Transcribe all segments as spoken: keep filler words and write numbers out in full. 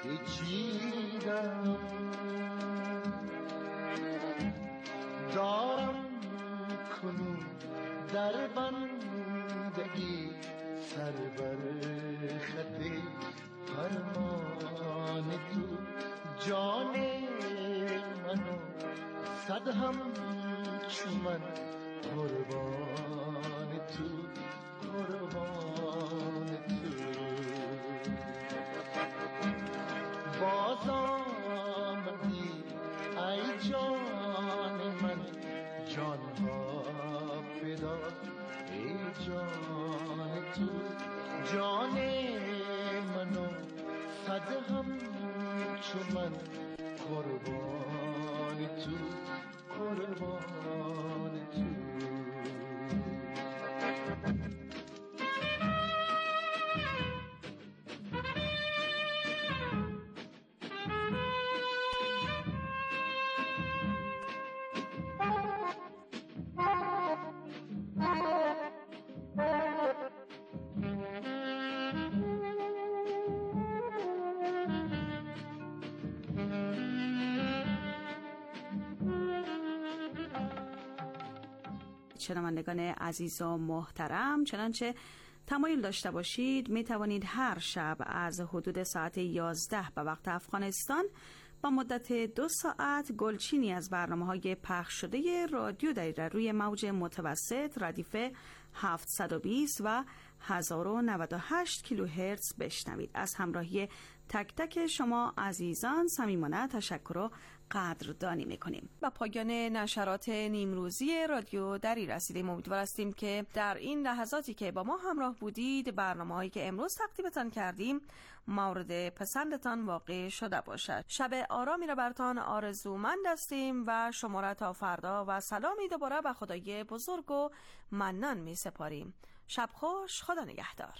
پیچیدم، دارم کنون در بندگی سر بر خط فرمان تو، جان منو صد هم چو من قربان تو، قربان تو. باز آمدی ای جان من، جان ها فدا ای جان تو، جان منو صد هم چو من قربان تو، قربان تو. شنوندگان عزیز و محترم، چنانچه تمایل داشته باشید می توانید هر شب از حدود ساعت یازده به وقت افغانستان با مدت دو ساعت گلچینی از برنامه‌های پخش شده رادیو دایره روی موج متوسط ردیف هفتصد و بیست و هزار و نود و هشت کیلوهرتز بشنوید. از همراهی تک تک شما عزیزان صمیمانه تشکر و قدردانی میکنیم. و پایان نشرات نیمروزی رادیو دری رسیدیم. امیدوار هستیم که در این لحظاتی که با ما همراه بودید برنامه‌هایی که امروز تقدیمتان کردیم مورد پسندتان واقع شده باشد. شب آرامی را براتان آرزومند هستیم و شما را تا فردا و سلامی دوباره به خدای بزرگ و منان می سپاریم. شب خوش، خدا نگهدار.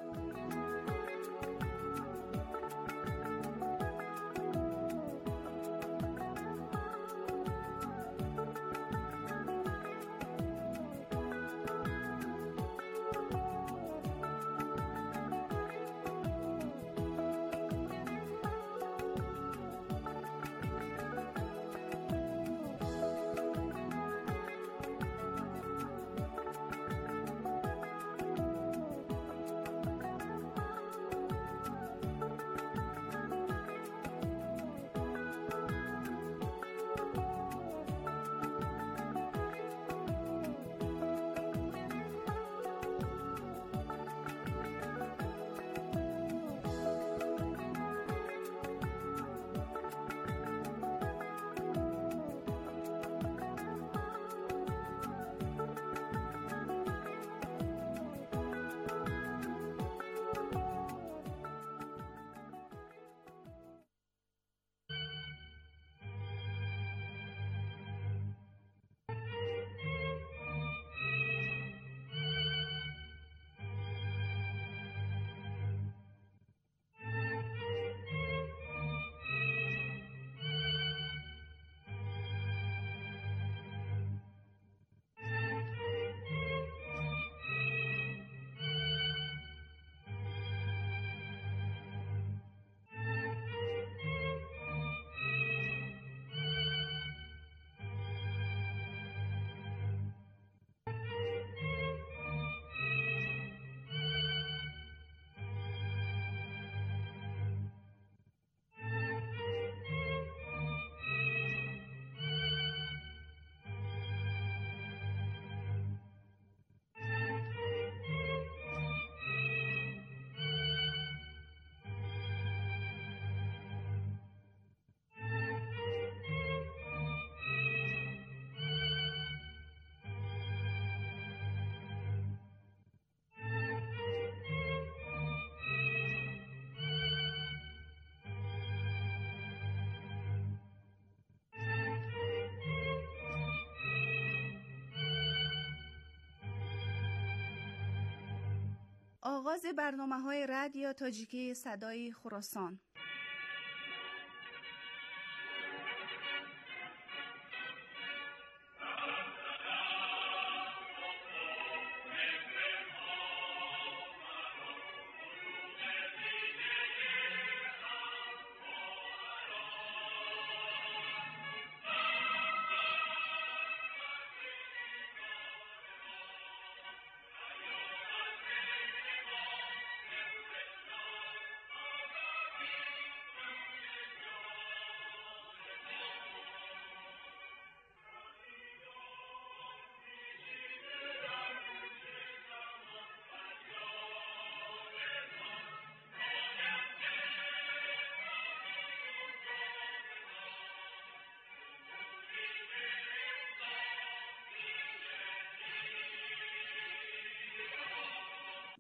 آغاز برنامه‌های رادیو تاجیکی صدای خراسان.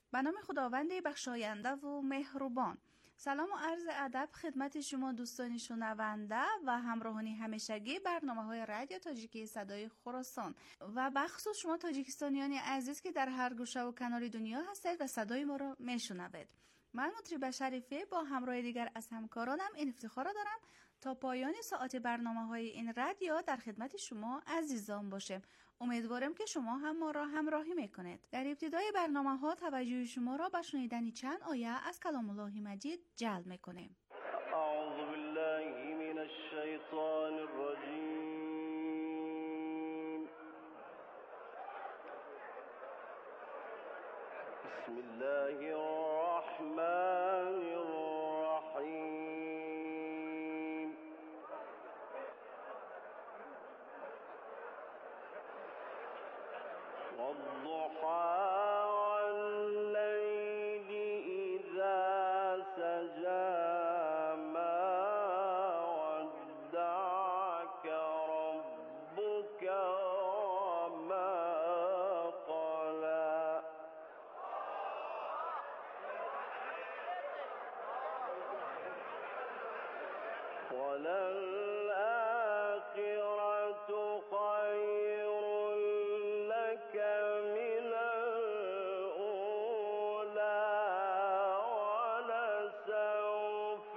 به نام خداوند بخشاینده و مهربان. سلام و عرض ادب خدمت شما دوستان شنونده و همراهانی همیشگی برنامه‌های رادیو تاجیکی صدای خراسان و بخصوص شما تاجیکستانیان عزیز که در هر گوشه و کنار دنیا هستید و صدای ما را میشنوید. من مطربه شریفه با همراه دیگر از همکارانم این افتخار را دارم تا پایان ساعت برنامه‌های این رادیو در خدمت شما عزیزان باشیم. امیدوارم که شما هم ما را همراهی میکنید. در ابتدای برنامه‌ها توجه شما را به شنیدن چند آیه از کلام الله مجید جلب میکنیم. اعوذ بالله من الشیطان الرجیم. بسم الله الرحمن الرحیم. والضحى والليل إذا سجى ما ودعك ربك وما قلى وللآخرة خير لك من الأولى ولسوف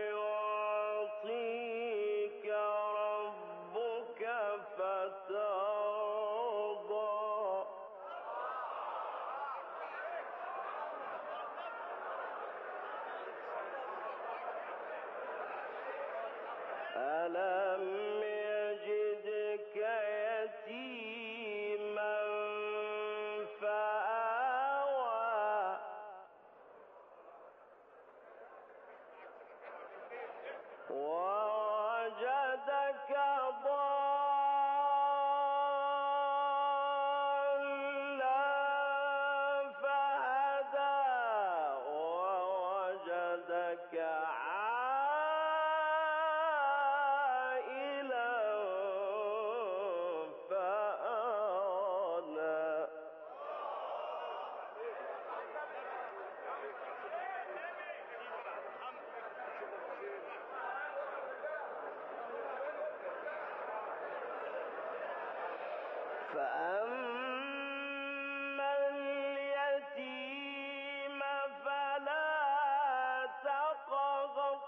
يعطيك ربك فترضى ألم يجدك يتيما فآوى ووجدك ضالا فهدى ووجدك عائلا فأغنى فأما اليتيم فلا تقهر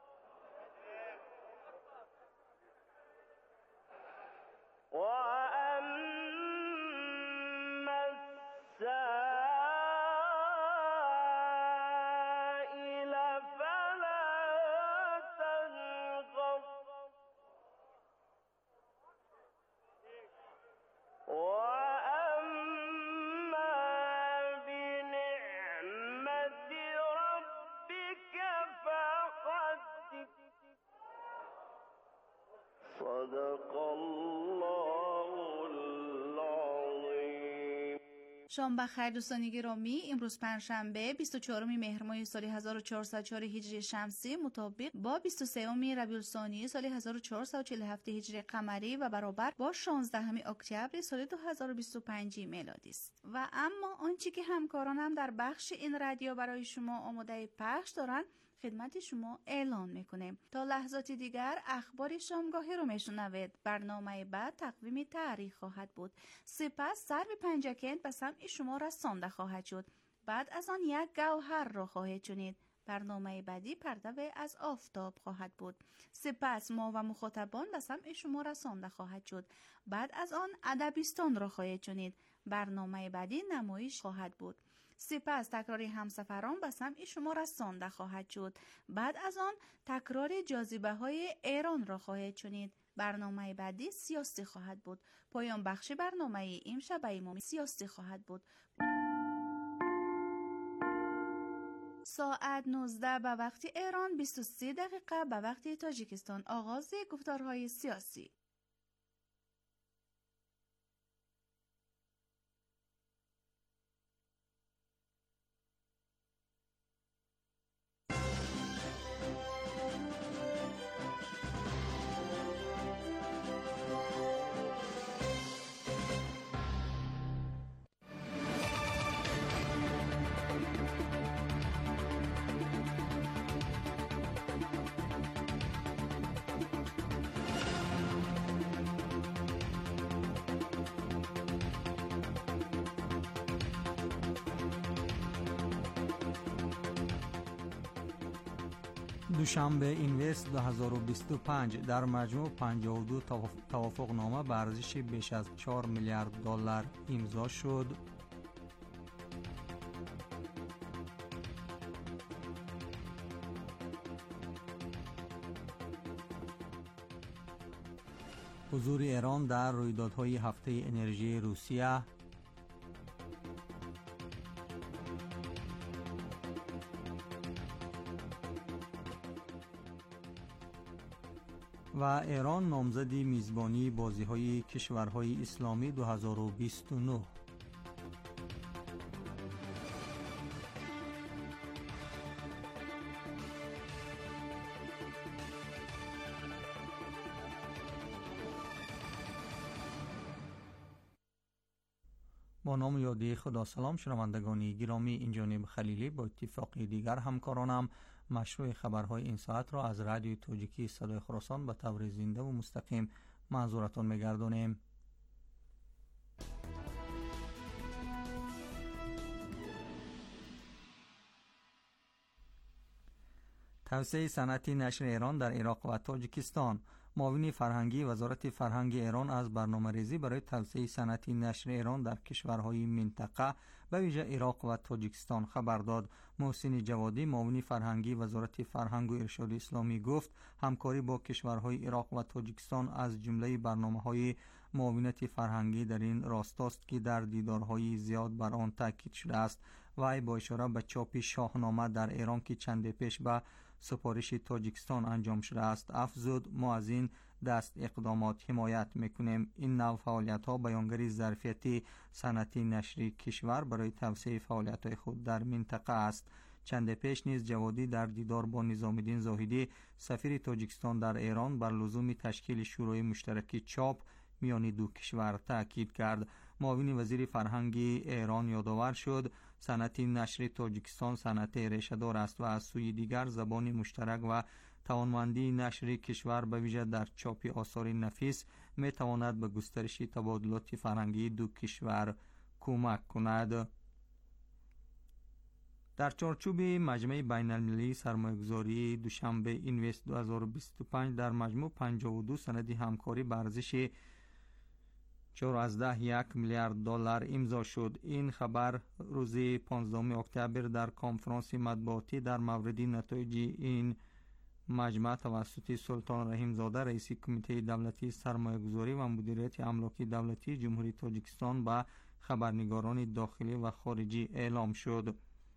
وأما السائل فلا تنهر وأما بنعمة ربك فحدث. صدق الله العظیم. شام بخیر دوستان گرامی. امروز پنجشنبه بیست و چهارم مهر ماه سال هزار و چهارصد و چهار هجری شمسی مطابق با بیست و سوم ربیع الثانی سال هزار و چهارصد و چهل و هفت هجری قمری و برابر با شانزدهم اکتبر سال دو هزار و بیست و پنج میلادی است. و اما آنچه که همکارانم در بخش این رادیو برای شما آماده پخش دارند خدمت شما اعلان میکنیم. تا لحظات دیگر اخبار شامگاهی رو میشنوید. برنامه بعد تقویم تاریخ خواهد بود. سپس سر به پنجکند به سمع شما رسانده خواهد شد. بعد از آن یک گوهر را خواهید شنید. برنامه بعدی پرتو از آفتاب خواهد بود. سپس ما و مخاطبان به سمع شما رسانده خواهد شد. بعد از آن ادبیستان را خواهید شنید. برنامه بعدی نمایش خواهد بود. سپس تکرار همسفران به سمع شما رسانده خواهد شد. بعد از آن تکرار جاذبه های ایران را خواهید شنید. برنامه بعدی سیاسی خواهد بود. پایان بخش برنامه امشب امام سیاسی خواهد بود. ساعت نوزده به وقت ایران، بیست و سه دقیقه به وقت تاجیکستان. آغاز گفتارهای سیاسی. دوشنبه اینوست دو هزار و بیست و پنج در مجموع پنجاه و دو توافق نامه به ارزش بیش از چهار میلیارد دلار امضا شد. حضور ایران در رویدادهای هفته انرژی روسیه. و ایران نامزدی میزبانی بازی‌های کشورهای اسلامی دو هزار و بیست و نه. با نام یادی خدا. سلام شنوندگان گرامی، این جانب خلیلی با اتفاق دیگر همکارانم مشروع خبرهای این ساعت را از رادیو توجیکی صدای خراسان به طور زنده و مستقیم منظورتان می‌گردانیم. توسعه صنعتی نشر ایران در عراق و تاجیکستان. معاون فرهنگی وزارت فرهنگ ایران از برنامه‌ریزی برای توسعه صنعتی نشر ایران در کشورهای منطقه به ویژه عراق و تاجیکستان خبر داد. محسن جوادی معاون فرهنگی وزارت فرهنگ و ارشاد اسلامی گفت همکاری با کشورهای عراق و تاجیکستان از جمله برنامه‌های معاونت فرهنگی در این راستاست که در دیدارهای زیاد بر آن تاکید شده است. وی با اشاره به چاپ شاهنامه در ایران که چند پیش به سفارش تاجیکستان انجام شده است افزود ما از این دست اقدامات حمایت میکنیم. این نوع فعالیت ها بیانگر ظرفیت صنعتی نشری کشور برای توسعه فعالیت های خود در منطقه است. چند پیش نیز جوادی در دیدار با نظام الدین زاهدی سفیر تاجیکستان در ایران بر لزوم تشکیل شورای مشترک چاپ میان دو کشور تاکید کرد. معاون وزیر فرهنگ ایران یادآور شد صنعت نشر تاجیکستان صنعت ریشه‌دار است و از سوی دیگر زبان مشترک و توانمندی نشر کشور به ویژه در چاپ آثار نفیس می تواند به گسترش تبادلات فرهنگی دو کشور کمک کند. در چارچوب مجمع بین المللی سرمایه‌گذاری دوشنبه اینوست دو هزار و بیست و پنج در مجموع پنجاه و دو سند همکاری به ارزش چهارده یک میلیارد دلار امضا شد. این خبر روز پانزدهم اکتبر در کنفرانس مطبوعاتی در مورد نتایج این مجمع توسط سلطان رحیم زاده رئیس کمیته دولتی سرمایه‌گذاری و مدیریت املاک دولتی جمهوری تاجیکستان به خبرنگاران داخلی و خارجی اعلام شد.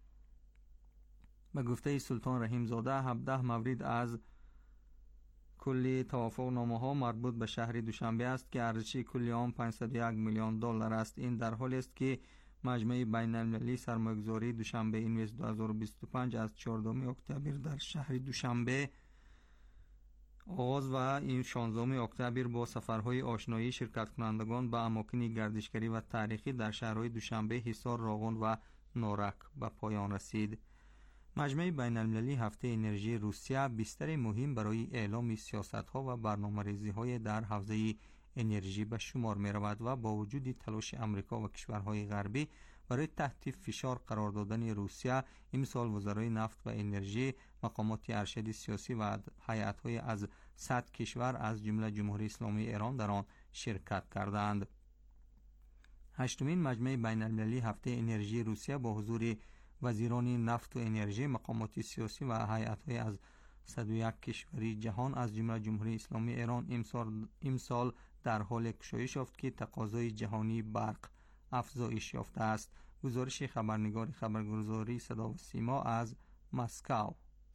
به گفته سلطان رحیم زاده هفده مورد از کلی توافق نامه ها مربوط به شهر دوشنبه است که ارزش کلی آن پانصد و یک میلیون دلار است. این در حالی است که مجمع بین المللی سرمایه‌گذاری دوشنبه اینوست دو هزار و بیست و پنج از چهاردهم اکتبر در شهر دوشنبه آغاز و این شانزدهم اکتبر با سفرهای آشنایی شرکت کنندگان به اماکن گردشگری و تاریخی در شهرهای دوشنبه، حصار، راغون و نورک به پایان رسید. مجمع بین المللی هفته انرژی روسیه بستر مهم برای اعلام سیاست‌ها و برنامه‌ریزی‌های در حوزه انرژی به شمار می‌رود و با وجود تلاش آمریکا و کشورهای غربی برای تحت فشار قرار دادن روسیه، امسال وزرای نفت و انرژی، مقامات ارشد سیاسی و هیئت‌های از صد کشور از جمله جمهوری اسلامی ایران در آن شرکت کردند. هشتمین مجمع بین المللی هفته انرژی روسیه با حضور وزیران نفت و انرژی، مقامات سیاسی و هیئت‌های از صد و یک کشوری جهان از جمله جمهوری اسلامی ایران امسال امسال در حال گشایش یافت که تقاضای جهانی برق افزایش یافته است. گزارش خبرنگار خبرگزاری صدا و سیما از مسکو.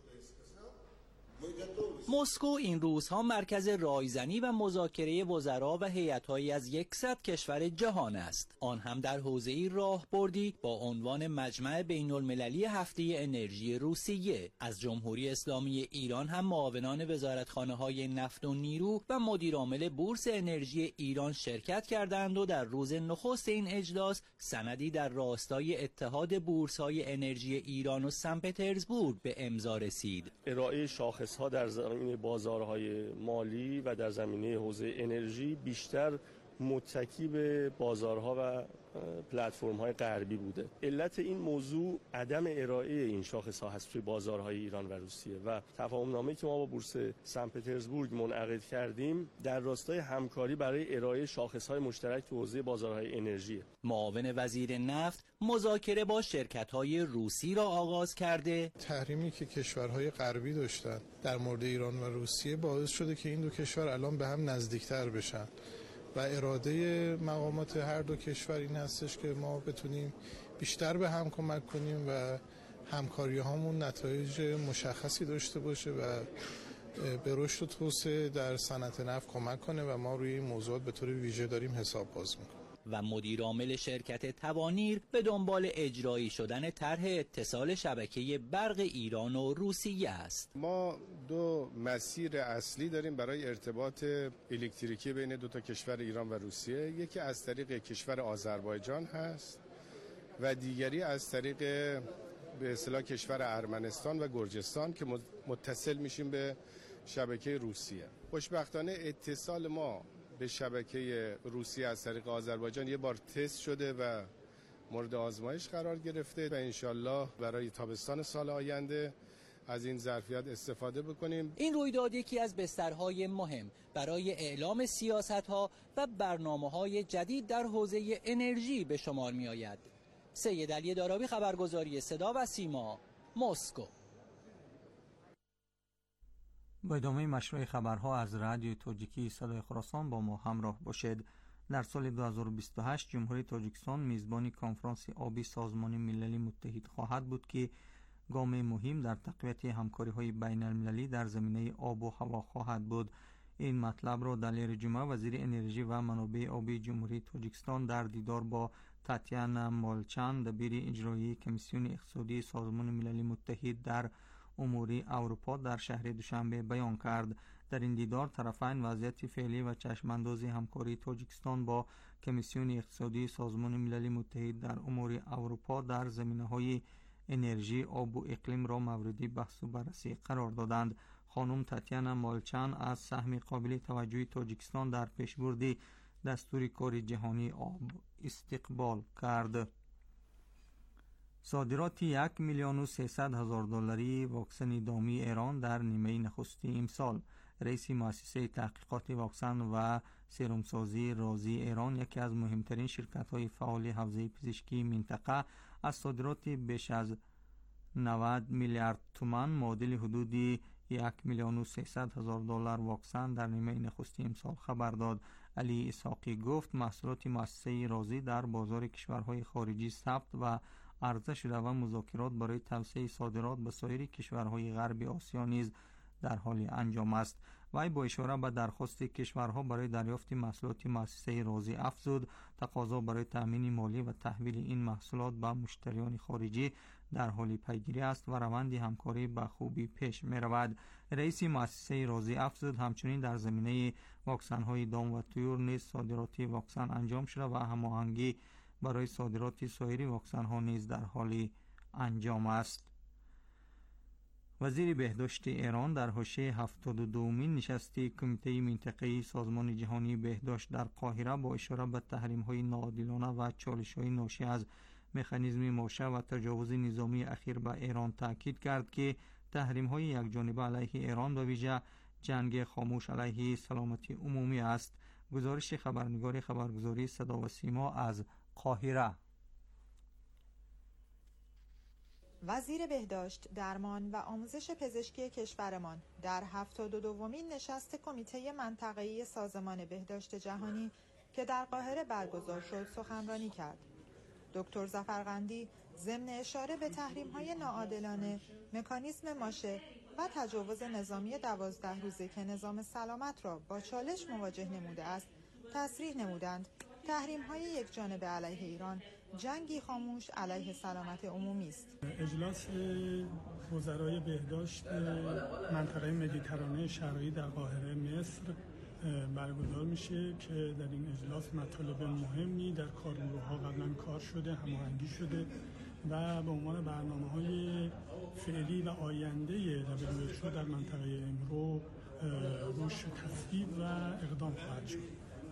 مسکو این روزها مرکز رایزنی و مذاکره وزرا و هیئت‌هایی از صد کشور جهان است، آن هم در حوزه‌ای راهبردی با عنوان مجمع بین‌المللی هفته انرژی روسیه. از جمهوری اسلامی ایران هم معاونان وزارتخانه‌های نفت و نیرو و مدیرعامل بورس انرژی ایران شرکت کردند و در روز نخست این اجلاس سندی در راستای اتحاد بورس‌های انرژی ایران و سن پترزبورگ به امضا رسید. ارائه شاخص‌ها در زمینه بازارهای مالی و در زمینه حوزه انرژی بیشتر متکی به بازارها و پلتفرم‌های غربی بوده. علت این موضوع عدم ارائه این شاخص‌ها هست توی بازارهای ایران و روسیه و تفاهم‌نامه‌ای که ما با بورس سن پترزبورگ منعقد کردیم در راستای همکاری برای ارائه شاخص‌های مشترک تو حوزه بازارهای انرژی. معاون وزیر نفت مذاکره با شرکت‌های روسی را آغاز کرده. تحریمی که کشورهای غربی داشتن در مورد ایران و روسیه باعث شده که این دو کشور الان به هم نزدیکتر بشن و اراده مقامات هر دو کشور این هستش که ما بتونیم بیشتر به هم کمک کنیم و همکاری هامون نتایج مشخصی داشته باشه و به رشد و توسعه در صنعت نفت کمک کنه و ما روی این موضوعات به طور ویژه داریم حساب باز میکنیم. و مدیر عامل شرکت توانیر به دنبال اجرایی شدن طرح اتصال شبکه برق ایران و روسیه است. ما دو مسیر اصلی داریم برای ارتباط الکتریکی بین دو تا کشور ایران و روسیه. یکی از طریق کشور آذربایجان هست و دیگری از طریق به اصطلاح کشور ارمنستان و گرجستان که متصل میشیم به شبکه روسیه. خوشبختانه اتصال ما به شبکه روسیه از طریق آذربایجان یه بار تست شده و مورد آزمایش قرار گرفته و انشالله برای تابستان سال آینده از این ظرفیت استفاده بکنیم. این رویداد یکی از بسترهای مهم برای اعلام سیاست‌ها و برنامه‌های جدید در حوزه انرژی به شمار می‌آید. سید علی دارابی، خبرگزاری صدا و سیما، مسکو. با ادامه مشروع خبرها از رادیو تاجیکی صدای خراسان با ما همراه باشید. در سال دو هزار و بیست و هشت جمهوری تاجیکستان میزبانی کنفرانس آبی سازمان ملل متحد خواهد بود که گام مهم در تقویت همکاری‌های بین المللی در زمینه آب و هوا خواهد بود. این مطلب را در لیر جمعه وزیر انرژی و منابع آبی جمهوری تاجیکستان در دیدار با تاتیانا مالچان دبیر اجرایی کمیسیون اقتصادی سازمان ملل متحد در امور اروپا در شهر دوشنبه بیان کرد. در این دیدار طرفین وضعیت فعلی و چشمانداز همکاری تاجیکستان با کمیسیون اقتصادی سازمان ملل متحد در امور اروپا در زمینه‌های انرژی، آب و اقلیم را مورد بحث و بررسی قرار دادند. خانم تاتیانا مالچان از سهم قابل توجهی تاجیکستان در پیشبرد دستور کار جهانی آب استقبال کرد. صادرات یک میلیون و سیصد هزار دلاری واکسن دامی ایران در نیمه نخستی امسال. رئیس مؤسسه تحقیقات واکسن و سرمسازی رازی ایران، یکی از مهمترین شرکت‌های فعال حوزه پزشکی منطقه، از صادرات بیش از نود میلیارد تومان معادل حدود یک میلیون و سیصد هزار دلار واکسن در نیمه نخستی امسال خبر داد. علی اسحاقی گفت محصولات مؤسسه رازی در بازار کشورهای خارجی ثبت و عرضه شده و مذاکرات برای توسعه صادرات به سایر کشورهای غرب آسیا نیز در حال انجام است. وی با اشاره به درخواست کشورها برای دریافت محصولات مؤسسه رازی افزود تقاضا برای تامین مالی و تحویل این محصولات به مشتریان خارجی در حال پیگیری است و روند همکاری به خوبی پیش می رود. رئیس مؤسسه رازی افزود همچنین در زمینه واکسن های دام و طیور نیز صادرات واکسن انجام شده و هماهنگی برای صادرات سایر واکسن ها نیز در حال انجام است. وزیر بهداشت ایران در حاشیه هفتاد و دومین نشست کمیته منطقه‌ای سازمان جهانی بهداشت در قاهره با اشاره به تحریم‌های ناعادلانه و چالش‌های ناشی از مکانیزم ماشه و تجاوز نظامی اخیر به ایران تاکید کرد که تحریم‌های یکجانبه علیه ایران به ویژه جنگ خاموش علیه سلامتی عمومی است. گزارش خبرنگار خبرگزاری صدا و سیما از قاهره. وزیر بهداشت، درمان و آموزش پزشکی کشورمان در هفتاد و دومین نشست کمیته منطقه‌ای سازمان بهداشت جهانی که در قاهره برگزار شد سخنرانی کرد. دکتر ظفرقندی ضمن اشاره به تحریم‌های ناعادلانه، مکانیزم ماشه و تجاوز نظامی دوازده روزه که نظام سلامت را با چالش مواجه نموده است، تصریح نمودند تحریم‌های یکجانبه علیه ایران جنگی خاموش علیه سلامت عمومی است. اجلاس وزرای بهداشت منطقه مدیترانه شرقی در قاهره مصر برگزار میشه که در این اجلاس مطالب مهمی در کارگروه‌ها قبلا کار شده، هماهنگی شده و به عنوان برنامه‌های فعلی و آینده دبلیو اچ او در منطقه امرو روش تصویب و اقدام خواهد شد.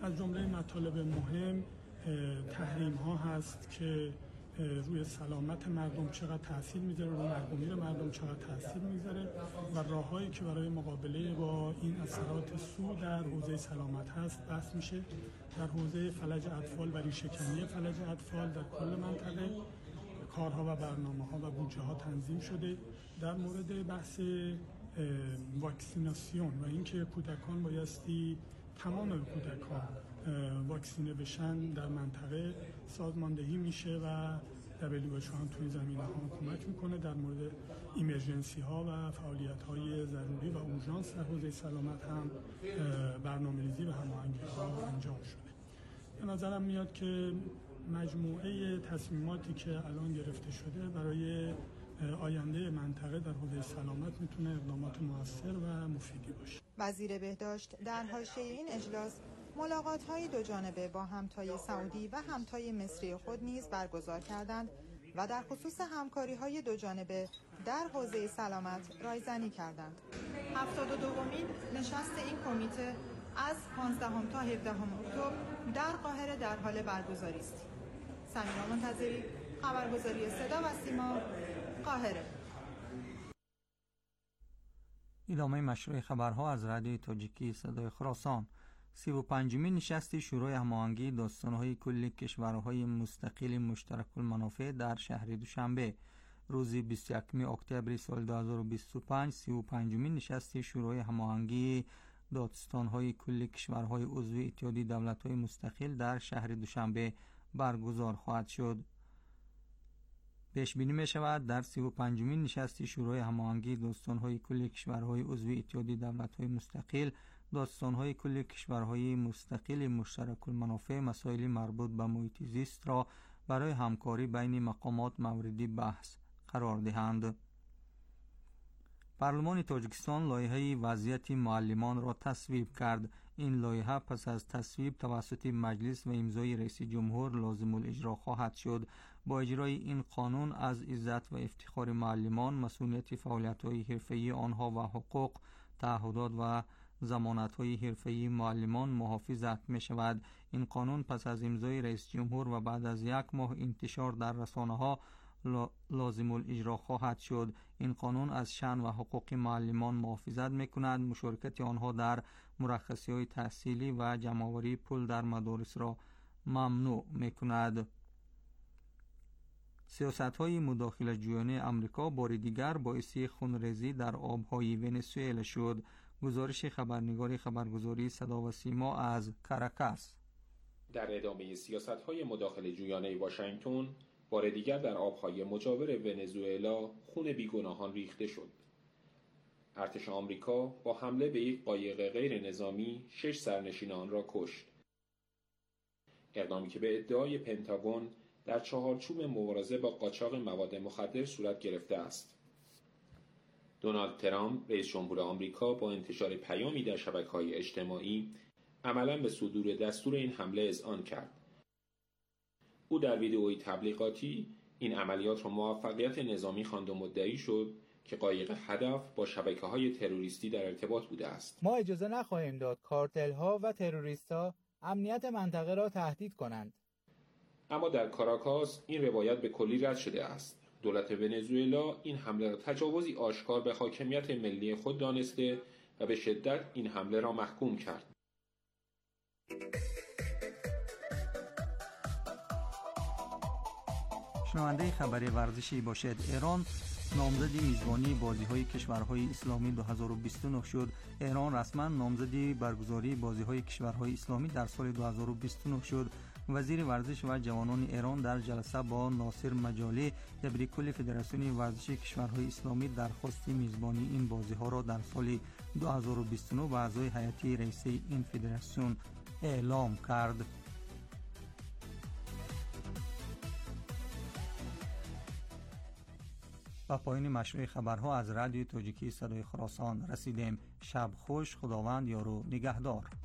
از جمله مطالب مهم تحریم ها هست که روی سلامت مردم چقدر تاثیر میذاره، روی مرگومیر مردم چقدر تاثیر میذاره و راههایی که برای مقابله با این اثرات سو در حوزه سلامت هست بحث میشه. در حوزه فلج اطفال و ریشه‌کنی فلج اطفال در کل منطقه کارها و برنامه‌ها و بودجه ها تنظیم شده. در مورد بحث واکسیناسیون و اینکه کودکان بایستی تمام کودکان واکسینه بشن در منطقه سازماندهی میشه و دبلیو اچ او هم توی زمینه ها کمک میکنه. در مورد ایمرجنسی ها و فعالیت های ضروری و اورژانس در حوزه سلامت هم برنامه‌ریزی و هماهنگی ها انجام شده. به نظرم میاد که مجموعه تصمیماتی که الان گرفته شده برای آینده منطقه در حوزه سلامت میتونه اقدامات موثر و مفیدی باشه. وزیر بهداشت در حاشیه این اجلاس ملاقات‌های دو جانبه با همتای سعودی و همتای مصری خود نیز برگزار کردند و در خصوص همکاری‌های دو جانبه در حوزه سلامت رایزنی کردند. هفتاد و دومین نشست این کمیته از پانزدهم تا هفدهم اکتبر در قاهره در حال برگزاری است. سمیرا منتظری، خبرگزاری صدا و سیما، قاهره. ادامه مشروع خبرها از رادیوی تاجیکی صدای خراسان. سی و پنجمین نشست شورای هماهنگی داستان‌های کل کشورهای مستقل مشترک المنافع در شهر دوشنبه روز بیست و یکم اکتبر سال دو هزار و بیست و پنج سی و پنجمین نشست شورای هماهنگی داستان‌های کل کشورهای عضو اتحادیه دولت‌های مستقل در شهر دوشنبه برگزار خواهد شد. پیش بینی می شود در سی و پنجمین نشست شورای هماهنگی داستان‌های کل کشورهای عضو اتحادیه دولت‌های مستقل داستان‌های کل کشورهای مستقل مشترک المنافع مسائل مربوط به محیط زیست را برای همکاری بین مقامات موردی بحث قرار دهند. پارلمان تاجیکستان لایحه وضعیت معلمان را تصویب کرد. این لایحه پس از تصویب توسط مجلس و امضای رئیس جمهور لازم الاجرا خواهد شد. با اجرای این قانون از عزت و افتخار معلمان، مسئولیت فعالیت‌های حرفه‌ای آنها و حقوق، تعهدات و ضمانت‌های حرفه‌ای معلمان محافظت می‌شود. این قانون پس از امضای رئیس جمهور و بعد از یک ماه انتشار در رسانه‌ها لازم الاجرا خواهد شد. این قانون از شأن و حقوق معلمان محافظت می‌کند. مشارکت آنها در مرخصی‌های تحصیلی و جمع‌آوری پول در مدارس را ممنوع می‌کند. سیاست‌های مداخله جویانه آمریکا بار دیگر باعث خونریزی در آب‌های ونزوئلا شد. گزارش خبرنگار خبرگزاری صدا و سیما از کاراکاس. در ادامه سیاست‌های مداخله جویانه واشنگتن بار دیگر در آب‌های مجاور ونزوئلا خون بیگناهان ریخته شد. ارتش آمریکا با حمله به یک قایق غیر نظامی شش سرنشین آن را کشت. اقدامی که به ادعای پنتاگون در چهارچوب مبارزه با قاچاق مواد مخدر صورت گرفته است. دونالد ترامپ رئیس جمهور آمریکا با انتشار پیامی در شبکه‌های اجتماعی عملاً به صدور دستور این حمله اذعان کرد. او در ویدئوی تبلیغاتی این عملیات را موفقیت نظامی خواند و مدعی شد که قایق هدف با شبکه‌های تروریستی در ارتباط بوده است. ما اجازه نخواهیم داد کارتل‌ها و تروریست‌ها امنیت منطقه را تهدید کنند. اما در کاراکاس این روایت به کلی رد شده است. دولت ونزوئلا این حمله را تجاوزی آشکار به حاکمیت ملی خود دانسته و به شدت این حمله را محکوم کرد. شنونده خبر ورزشی باشد. ایران نامزد میزبانی بازی‌های کشورهای اسلامی دو هزار و بیست و نه شد. ایران رسما نامزد برگزاری بازی‌های کشورهای اسلامی در سال دو هزار و بیست و نه شد. وزیر ورزش و جوانان ایران در جلسه با ناصر مجالی دبیر کل فدراسیون ورزشی کشورهای اسلامی درخواست میزبانی این بازی‌ها را در سال دو هزار و بیست و نه به اعضای هیئت رئیسه این فدراسیون اعلام کرد. و پایین مشروع خبرها از رادیو تاجیکی صدای خراسان رسیدیم. شب خوش، خداوند یار و نگهدار.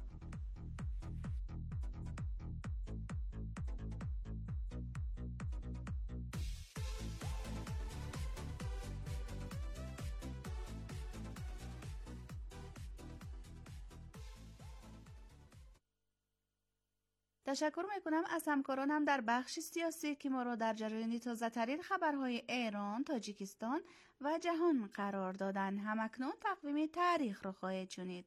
تشکر میکنم از همکارانم در بخش سیاسی که ما را در جریان تازه‌ترین خبرهای ایران، تاجیکستان و جهان قرار دادن. همکنون تقویم تاریخ را خواهید شنید.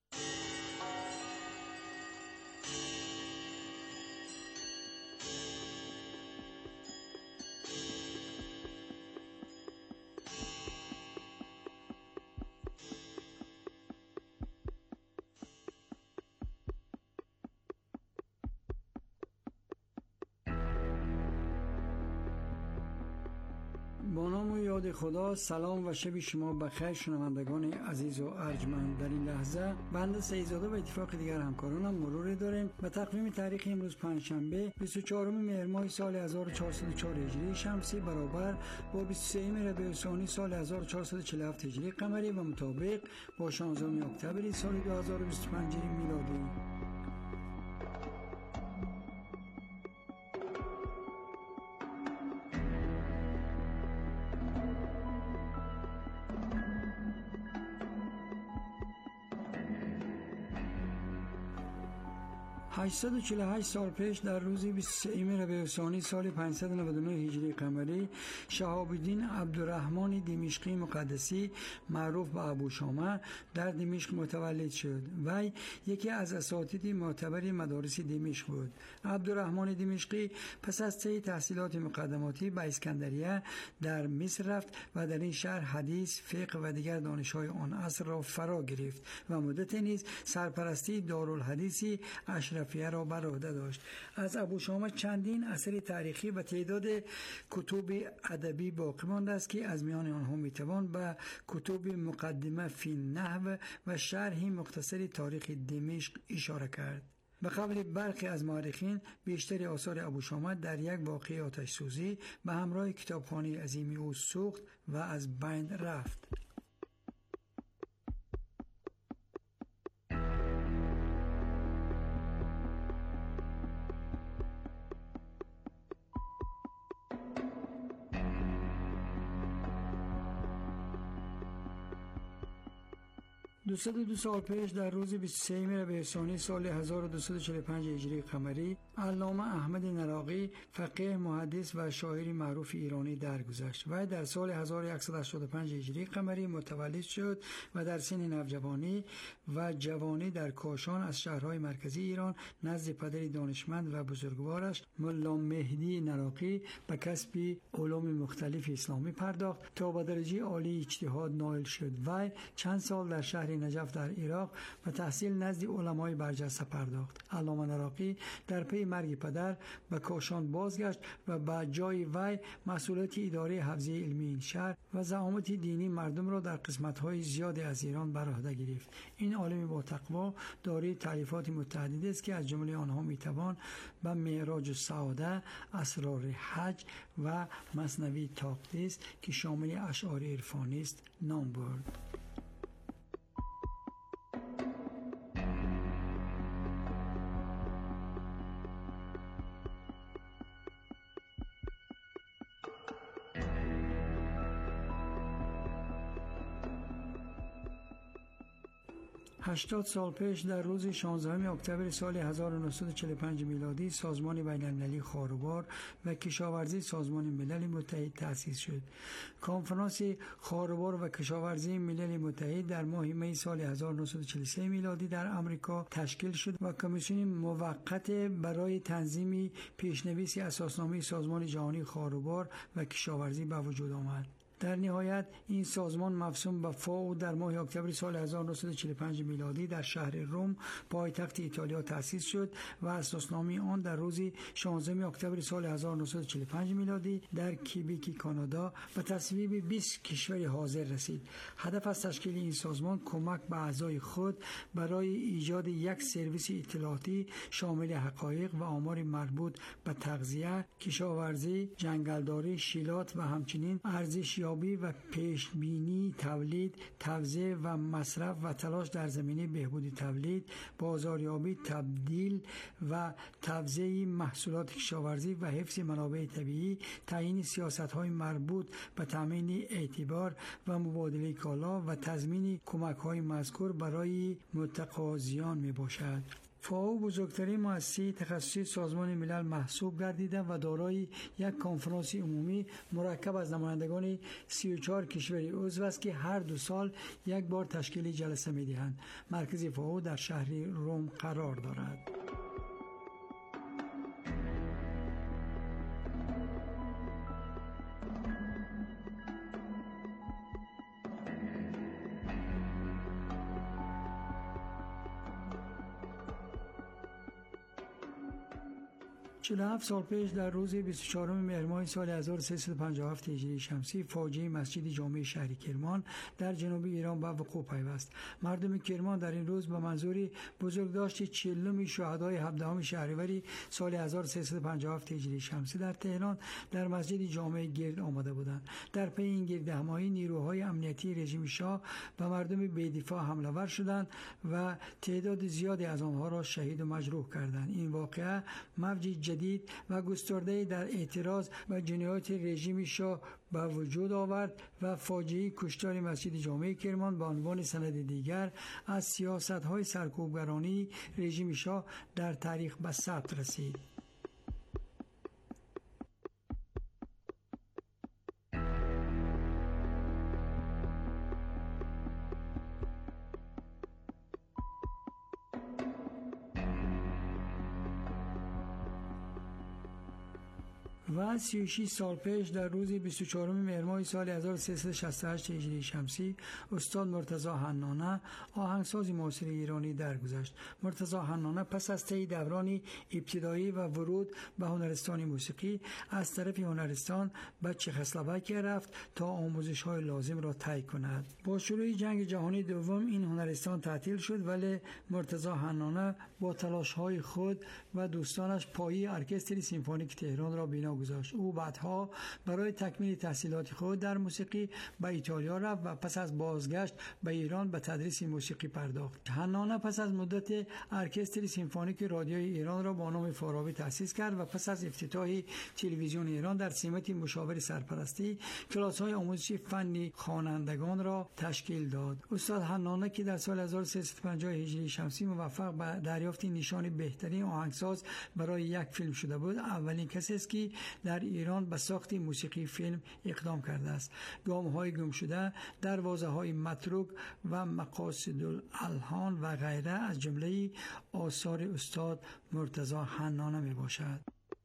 با نام و یاد خدا. سلام و شب شما بخیر شنوندگان عزیز و ارجمند. در این لحظه بنده سعیدزاده و اتفاق دیگر همکارانم مرور داریم به تقویم تاریخ امروز پنجشنبه بیست و چهارم مهر ماه سال هزار و چهارصد و چهار هجری شمسی برابر با بیست و سوم ربیع الثانی سال هزار و چهارصد و چهل و هفت هجری قمری و مطابق با شانزدهم اکتبر سال دو هزار و بیست و پنج میلادی. هشتصد و چهل و هشت سال پیش در روز بیست و سوم ربیع الثانی سال پانصد و نود و نه هجری قمری شهاب الدین عبدالرحمن دمشقی مقدسی معروف به ابو شامه در دمشق متولد شد. وی یکی از اساتید معتبر مدارس دمشق بود. عبدالرحمن دمشقی پس از طی تحصیلات مقدماتی به اسکندریه در مصر رفت و در این شهر حدیث، فقه و دیگر دانش‌های آن عصر را فرا گرفت و مدت نیز سرپرستی دارالحدیثی اشرفیه را بر عهده داشت. از ابو شامه چندین اثر تاریخی و تعداد کتب ادبی باقی مانده است که از میان آنها میتوان به کتب مقدمه فی النحو و شرح مختصر تاریخ دمشق اشاره کرد. به قول برخی از مورخین بیشتر آثار ابو شامه در یک واقعه آتش سوزی به همراه کتابخانه عظیمی او سوخت و از بین رفت. دویست و دو سال پیش در روز بیست و سوم ربیع الثانی سال هزار و دویست و چهل و پنج هجری قمری علامه احمد نراقی فقیه، محدث و شاعر معروف ایرانی درگذشت. و در سال هزار و صد و هشتاد و پنج هجری قمری متولد شد و در سن نوجوانی و جوانی در کاشان از شهرهای مرکزی ایران نزد پدری دانشمند و بزرگوارش ملا مهدی نراقی به کسب علوم مختلف اسلامی پرداخت تا به درجه عالی اجتهاد نائل شد. و چند سال در شهر نجف در عراق و تحصیل نزد علمای برجسته پرداخت. علامه نراقی در پی مرگ پدر به کاشان بازگشت و به جای وی مسئولیت اداره حوزه علمی این شهر و زعامت دینی مردم را در قسمت‌های زیادی از ایران بر عهده گرفت. این عالم با تقوا دارای تالیفات متعدد است که از جمله آنها میتوان به معراج السعاده، اسرار حج و مثنوی تقدیس که شامل اشعار عرفانی است نام برد. هشتاد سال پیش در روز شانزدهم اکتبر سال هزار و نهصد و چهل و پنج میلادی سازمان بین‌المللی خاروبار و کشاورزی سازمان ملل متحد تأسیس شد. کنفرانس خاروبار و کشاورزی ملل متحد در ماه می سال هزار و نهصد و چهل و سه میلادی در آمریکا تشکیل شد و کمیسیون موقت برای تنظیم پیشنویس اساسنامه سازمان جهانی خاروبار و کشاورزی به وجود آمد. در نهایت این سازمان مفصول به فاو در ماه اکتبر سال هزار و نهصد و چهل و پنج میلادی در شهر روم پایتخت ایتالیا تأسیس شد و اساسنامه آن در روز شانزدهم اکتبر سال هزار و نهصد و چهل و پنج میلادی در کیبیک کانادا به تصویب بیست کشور حاضر رسید. هدف از تشکیل این سازمان کمک به اعضای خود برای ایجاد یک سرویس اطلاعاتی شامل حقایق و آمار مربوط به تغذیه، کشاورزی، جنگلداری، شیلات و همچنین ارزش یابی و پیشبینی تولید، توزیع و مصرف و تلاش در زمینه بهبود تولید، بازاریابی، تبدیل و توزیع محصولات کشاورزی و حفظ منابع طبیعی، تعیین سیاست‌های مربوط به تامین اعتبار و مبادله کالا و تضمین کمک‌های مذکور برای متقاضیان میباشد. فاو بزرگترین مؤسسه تخصصی سازمان ملل محسوب گردیده و دارای یک کنفرانس عمومی مرکب از نمایندگان سی و چهار کشوری عضو است که هر دو سال یک بار تشکیل جلسه می‌دهند. مرکز فاو در شهر روم قرار دارد. چهل و هفت سال پیش در روز بیست و چهارم مهر ماه سال هزار و سیصد و پنجاه و هفت هجری شمسی فاجعه مسجد جامع شهر کرمان در جنوب ایران به وقوع پیوست. مردم کرمان در این روز به منظور بزرگداشت چهلم شهدای هفدهم شهریور سال هزار و سیصد و پنجاه و هفت هجری شمسی در تهران در مسجد جامع گرد آمده بودند. در پی این گردهمایی نیروهای امنیتی رژیم شاه به مردم بی‌دفاع حمله ور شدند و تعداد زیادی از آنها را شهید و مجروح کردند. این واقعه موج جدید و گسترده در اعتراض و جنایات رژیم شاه به وجود آورد و فاجعه کشتار مسجد جامع کرمان به عنوان سند دیگر از سیاست‌های سرکوبگرانه رژیم شاه در تاریخ به ثبت رسید. و سی و شش سال پیش در روز بیست و چهارم مهر ماه سال هزار و سیصد و شصت و هشت هجری شمسی استاد مرتضی حنانه آهنگساز معاصر ایرانی درگذشت. مرتضی حنانه پس از طی دوران ابتدایی و ورود به هنرستان موسیقی از طرف هنرستان به چکسلواکیه رفت تا آموزش‌های لازم را طی کند. با شروع جنگ جهانی دوم این هنرستان تعطیل شد، ولی مرتضی حنانه با تلاش‌های خود و دوستانش پایه ارکستر سیمفونیک تهران را بنا گذاشت. او بعدها برای تکمیل تحصیلات خود در موسیقی به ایتالیا رفت و پس از بازگشت به ایران به تدریس موسیقی پرداخت. حنانه پس از مدت ارکستر سیمفونیک رادیوی ایران را با نام فارابی تأسیس کرد و پس از افتتاح تلویزیون ایران در سمت مشاور سرپرستی کلاس‌های آموزش فنی خوانندگان را تشکیل داد. استاد حنانه که در سال هزار و سیصد و پنجاه هجری شمسی موفق به دریافت نشان بهترین آهنگساز برای یک فیلم شده بود، اولین کسی است که در ایران به ساخت موسیقی فیلم اقدام کرده است. گام‌های گم شده، دروازه‌های متروک و مقاصد الالحان و غیره از جمله آثار استاد مرتضی حنانه می باشد.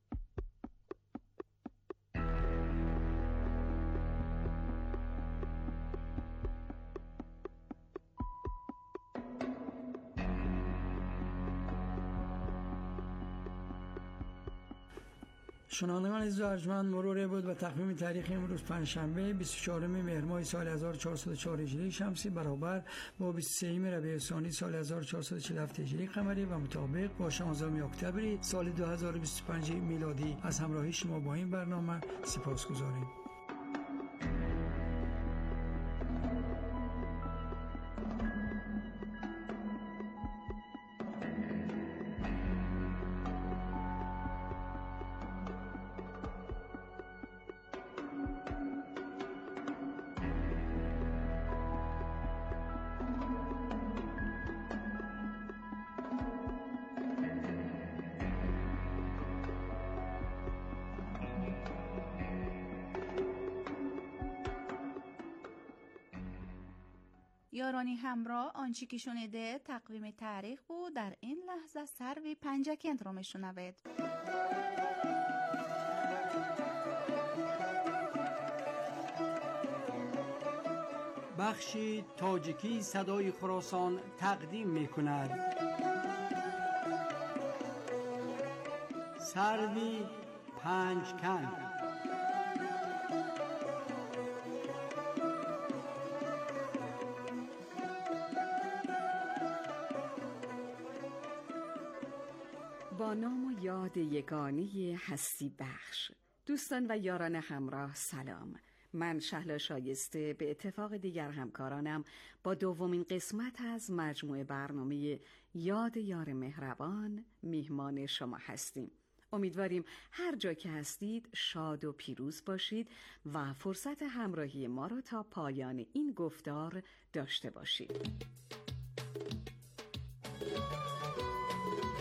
شنوندگان عزیز و ارجمند، مرور بود و تقویم تاریخ امروز پنجشنبه بیست و چهارم مهر ماه سال هزار و چهارصد و چهار هجری شمسی برابر با بیست و سوم ربیع الثانی سال هزار و چهارصد و چهل و هفت هجری قمری و مطابق با شانزدهم اکتبر سال دو هزار و بیست و پنج میلادی از همراهی شما با این برنامه سپاسگزاریم. یارانی همراه، آنچه که شنیده تقویم تاریخ بود. در این لحظه سروی پنجکند رو میشنوید. بخش تاجیکی صدای خراسان تقدیم می کند. سروی پنجکند. با نام و یاد یگانه هستی بخش. دوستان و یاران همراه سلام. من شهلا شایسته به اتفاق دیگر همکارانم با دومین قسمت از مجموعه برنامه یاد یار مهربان میهمان شما هستیم. امیدواریم هر جا که هستید شاد و پیروز باشید و فرصت همراهی ما را تا پایان این گفتار داشته باشید.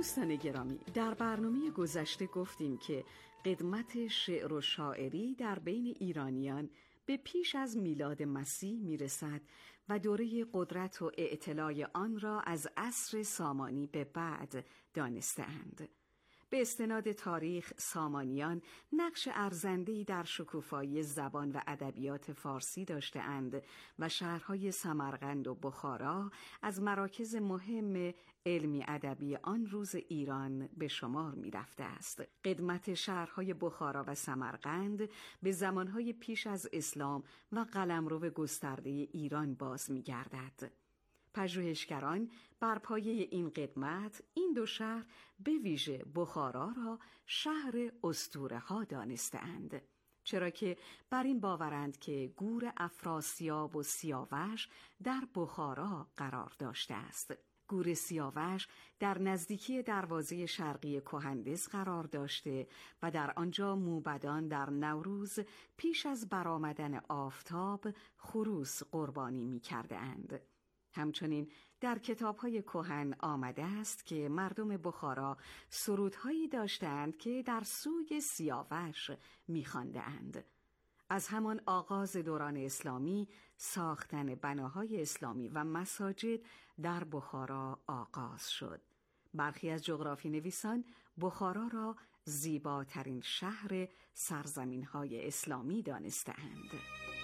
دوستان گرامی، در برنامه گذشته گفتیم که قدمت شعر و شاعری در بین ایرانیان به پیش از میلاد مسیح میرسد و دوره قدرت و اعتلاء آن را از عصر سامانی به بعد دانسته‌اند. به استناد تاریخ، سامانیان نقش ارزنده‌ای در شکوفایی زبان و ادبیات فارسی داشته‌اند و شهرهای سمرقند و بخارا از مراکز مهم علمی ادبی آن روز ایران به شمار می‌رفته است. قدمت شهرهای بخارا و سمرقند به زمانهای پیش از اسلام و قلمرو گسترده ایران باز می‌گردد. پژوهشگران بر پایه این قدمت این دو شهر به ویژه بخارا را شهر اسطوره‌ها دانسته‌اند، چرا که بر این باورند که گور افراسیاب و سیاوش در بخارا قرار داشته است. گور سیاوش در نزدیکی دروازه شرقی کهندز قرار داشته و در آنجا موبدان در نوروز پیش از برآمدن آفتاب خروس قربانی می‌کردند. همچنین در کتاب‌های کهن آمده است که مردم بخارا سرودهایی داشتند که در سوی سیاوش می‌خواندند. از همان آغاز دوران اسلامی ساختن بناهای اسلامی و مساجد در بخارا آغاز شد. برخی از جغرافی نویسان بخارا را زیباترین شهر سرزمین‌های اسلامی دانسته‌اند.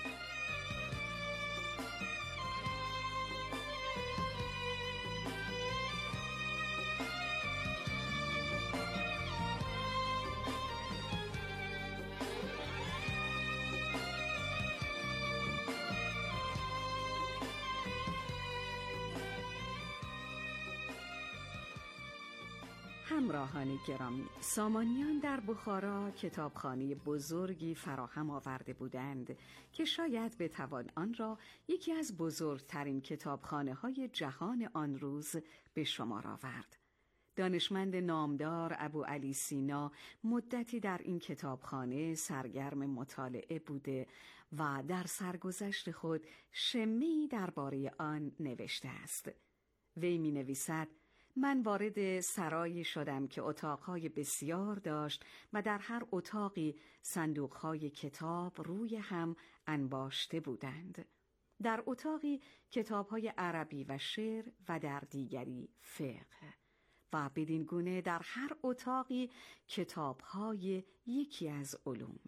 همراهان گرامی، سامانیان در بخارا کتابخانه بزرگی فراهم آورده بودند که شاید بتوان آن را یکی از بزرگترین کتابخانه‌های جهان آن روز به شمار آورد. دانشمند نامدار ابو علی سینا مدتی در این کتابخانه سرگرم مطالعه بوده و در سرگذشت خود شمه‌ای درباره آن نوشته است. وی می نویسد: من وارد سرایی شدم که اتاقهای بسیار داشت و در هر اتاقی صندوقهای کتاب روی هم انباشته بودند. در اتاقی کتابهای عربی و شعر و در دیگری فقه و بدین گونه در هر اتاقی کتابهای یکی از علوم.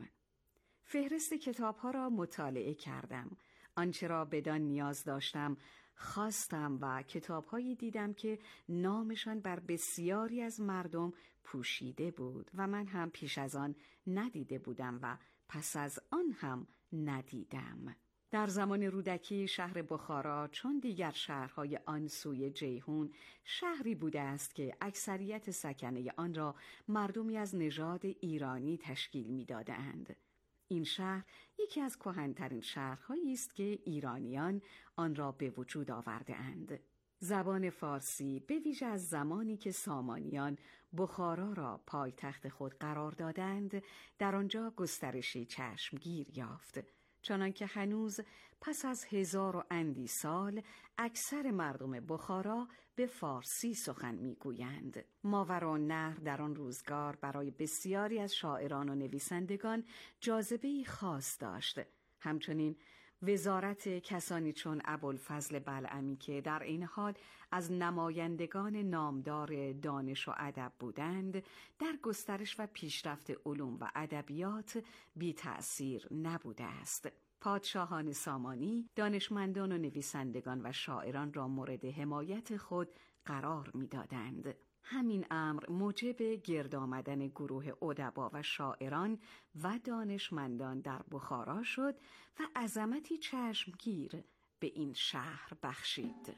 فهرست کتابها را مطالعه کردم. آنچه را بدان نیاز داشتم خواستم و کتاب‌هایی دیدم که نامشان بر بسیاری از مردم پوشیده بود و من هم پیش از آن ندیده بودم و پس از آن هم ندیدم. در زمان رودکی شهر بخارا چون دیگر شهرهای آن سوی جیهون شهری بوده است که اکثریت سکنه آن را مردمی از نژاد ایرانی تشکیل می‌دادند. این شهر یکی از کهن‌ترین شهرهایی است که ایرانیان آن را به وجود آورده اند. زبان فارسی به ویژه از زمانی که سامانیان بخارا را پایتخت خود قرار دادند در آنجا گسترشی چشمگیر یافت، چنانکه هنوز پس از هزار و اندی سال اکثر مردم بخارا به فارسی سخن میگویند. ماوراءالنهر در آن روزگار برای بسیاری از شاعران و نویسندگان جاذبه‌ای خاص داشت. همچنین وزارت کسانی چون ابوالفضل بلعمی که در این حال از نمایندگان نامدار دانش و ادب بودند در گسترش و پیشرفت علوم و ادبیات بی تأثیر نبوده است. پادشاهان سامانی دانشمندان و نویسندگان و شاعران را مورد حمایت خود قرار می‌دادند. همین امر موجب گرد آمدن گروه ادبا و شاعران و دانشمندان در بخارا شد و عظمتی چشمگیر به این شهر بخشید.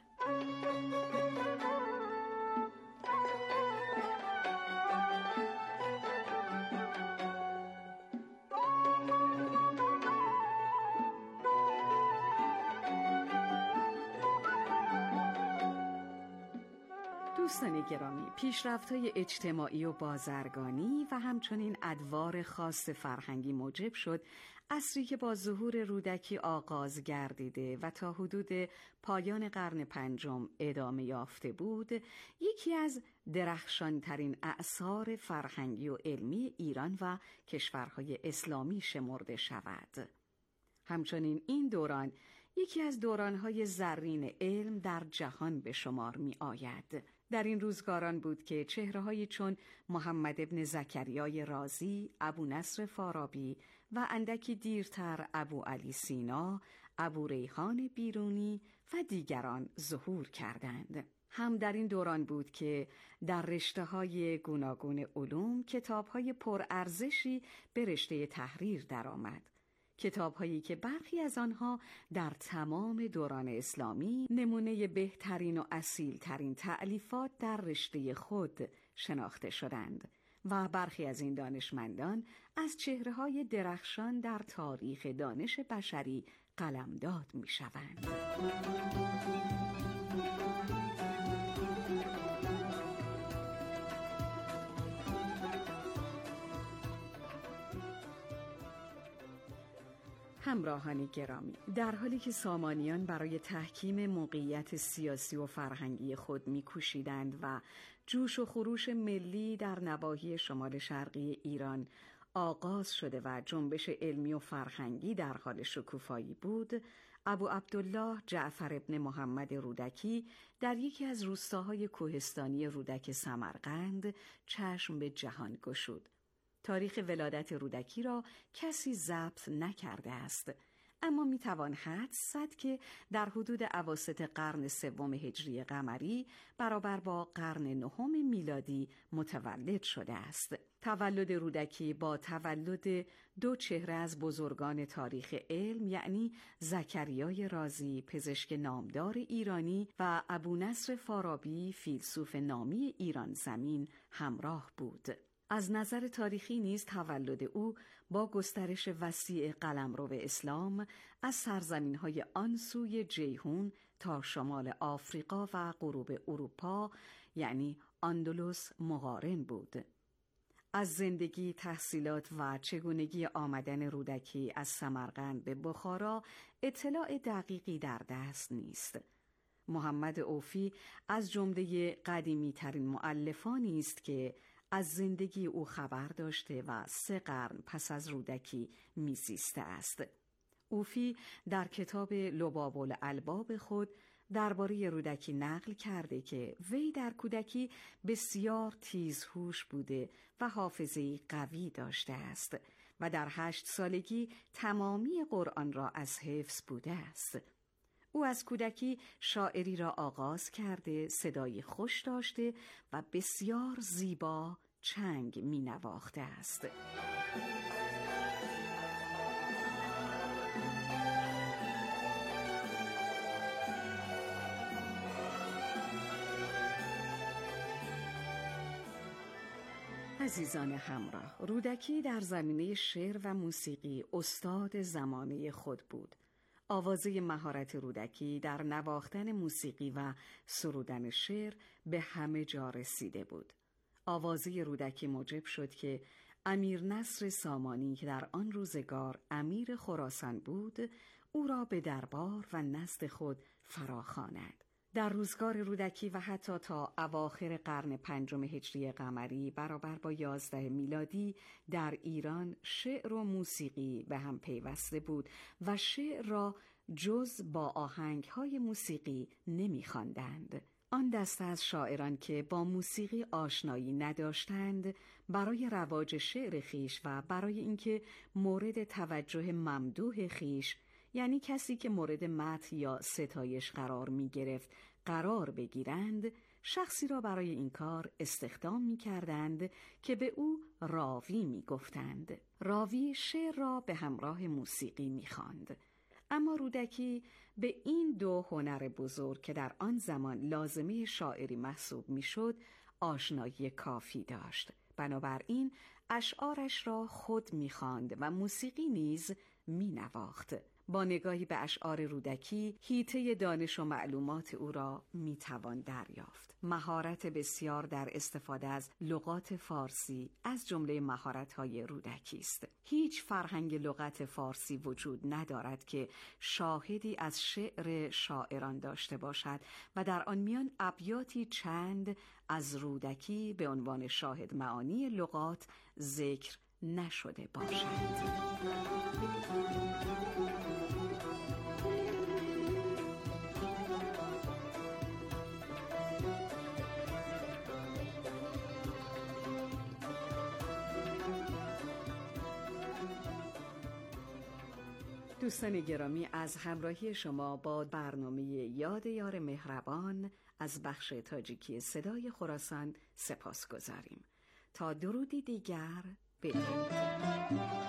دوستان گرامی، پیشرفت‌های اجتماعی و بازرگانی و همچنین ادوار خاص فرهنگی موجب شد عصری که با ظهور رودکی آغاز گردیده و تا حدود پایان قرن پنجم ادامه یافته بود، یکی از درخشانترین اعصار فرهنگی و علمی ایران و کشورهای اسلامی شمرده شود. همچنین این دوران یکی از دورانهای زرین علم در جهان به شمار می آید. در این روزگاران بود که چهره‌هایی چون محمد ابن زکریای رازی، ابو نصر فارابی و اندکی دیرتر ابو علی سینا، ابو ریحان بیرونی و دیگران ظهور کردند. هم در این دوران بود که در رشته‌های گوناگون علوم کتاب‌های پرارزشی به رشته تحریر درآمد. کتاب‌هایی که برخی از آنها در تمام دوران اسلامی نمونه بهترین و اصیل‌ترین تألیفات در رشته خود شناخته شدند و برخی از این دانشمندان از چهره‌های درخشان در تاریخ دانش بشری قلمداد می‌شوند. همراهان گرامی، در حالی که سامانیان برای تحکیم موقعیت سیاسی و فرهنگی خود می‌کوشیدند و جوش و خروش ملی در نواحی شمال شرقی ایران آغاز شده و جنبش علمی و فرهنگی در حال شکوفایی بود، ابو عبدالله جعفر ابن محمد رودکی در یکی از روستاهای کوهستانی رودک سمرقند چشم به جهان گشود. تاریخ ولادت رودکی را کسی ضبط نکرده است، اما میتوان حدس زد که در حدود اواسط قرن سوم هجری قمری برابر با قرن نهم میلادی متولد شده است. تولد رودکی با تولد دو چهره از بزرگان تاریخ علم، یعنی زکریای رازی پزشک نامدار ایرانی و ابو نصر فارابی فیلسوف نامی ایران زمین همراه بود. از نظر تاریخی نیز تولد او با گسترش وسیع قلمرو اسلام از سرزمین‌های آن سوی جیهون تا شمال آفریقا و غروب اروپا، یعنی اندلس، مقارن بود. از زندگی، تحصیلات و چگونگی آمدن رودکی از سمرقند به بخارا اطلاع دقیقی در دست نیست. محمد اوفی از جمله قدیمی ترین مؤلفانی است که از زندگی او خبر داشته و سه قرن پس از رودکی میزیسته است. اوفی در کتاب لباب الالباب خود درباره رودکی نقل کرده که وی در کودکی بسیار تیزهوش بوده و حافظه‌ای قوی داشته است و در هشت سالگی تمامی قرآن را از حفظ بوده است. او از کودکی شاعری را آغاز کرده، صدایی خوش داشته و بسیار زیبا چنگ می نواخته است. عزیزان همراه، رودکی در زمینه شعر و موسیقی استاد زمانه خود بود. آوازه مهارت رودکی در نواختن موسیقی و سرودن شعر به همه جا رسیده بود. آوازه رودکی موجب شد که امیر نصر سامانی که در آن روزگار امیر خراسان بود، او را به دربار و نزد خود فراخواند. در روزگار رودکی و حتی تا اواخر قرن پنجم هجری قمری برابر با یازده میلادی در ایران شعر و موسیقی به هم پیوسته بود و شعر را جز با آهنگ‌های موسیقی نمی‌خواندند. آن دسته از شاعران که با موسیقی آشنایی نداشتند برای رواج شعر خیش و برای اینکه مورد توجه ممدوح خیش، یعنی کسی که مورد مدح یا ستایش قرار می گرفت، قرار بگیرند، شخصی را برای این کار استخدام می کردند که به او راوی می گفتند. راوی شعر را به همراه موسیقی می خواند. اما رودکی به این دو هنر بزرگ که در آن زمان لازمه شاعری محسوب می شد آشنایی کافی داشت. بنابراین اشعارش را خود می خواند و موسیقی نیز می نواخت. با نگاهی به اشعار رودکی، حیطه دانش و معلومات او را میتوان دریافت. مهارت بسیار در استفاده از لغات فارسی از جمله مهارت‌های رودکی است. هیچ فرهنگ لغت فارسی وجود ندارد که شاهدی از شعر شاعران داشته باشد و در آن میان ابیاتی چند از رودکی به عنوان شاهد معانی لغات ذکر نشده باشد. دوستان گرامی، از همراهی شما با برنامه یاد یار مهربان از بخش تاجیکی صدای خراسان سپاس گذاریم. تا درودی دیگر بدرود.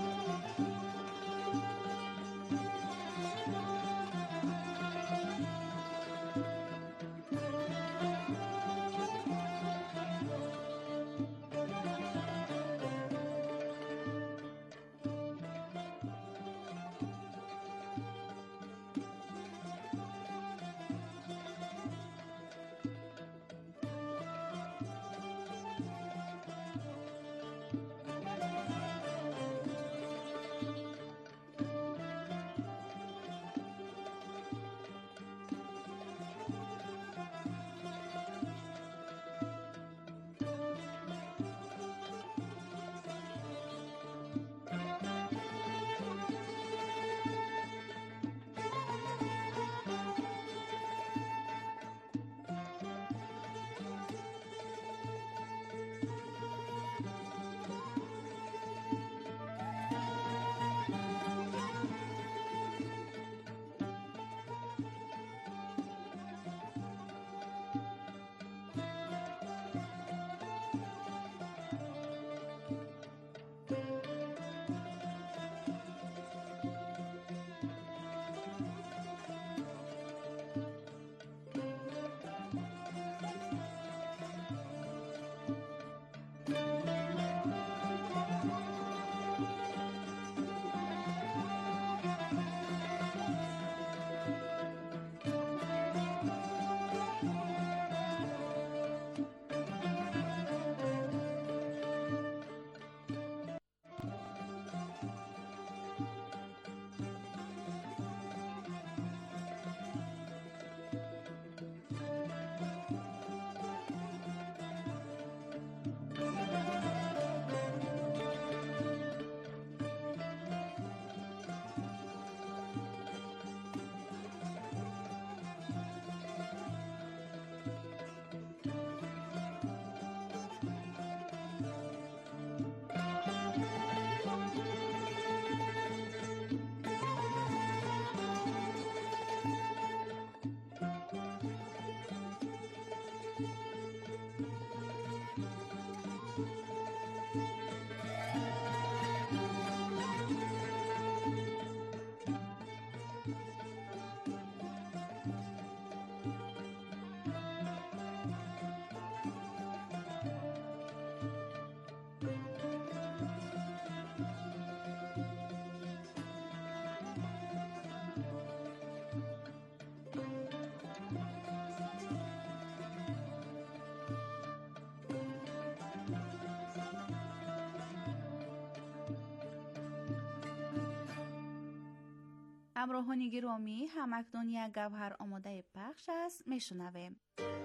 همراهان گرامی، همکنون یک گوهر آماده پخش است، میشنویم.